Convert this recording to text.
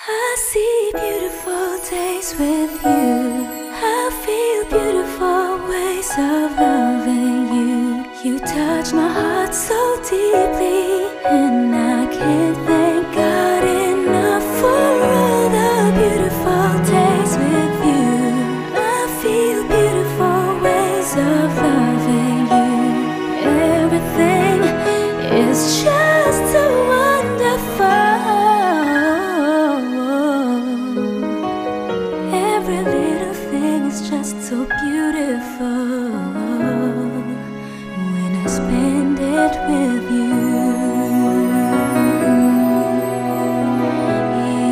I see beautiful days with you. I feel beautiful ways of loving you. You touch my heart so deeply, and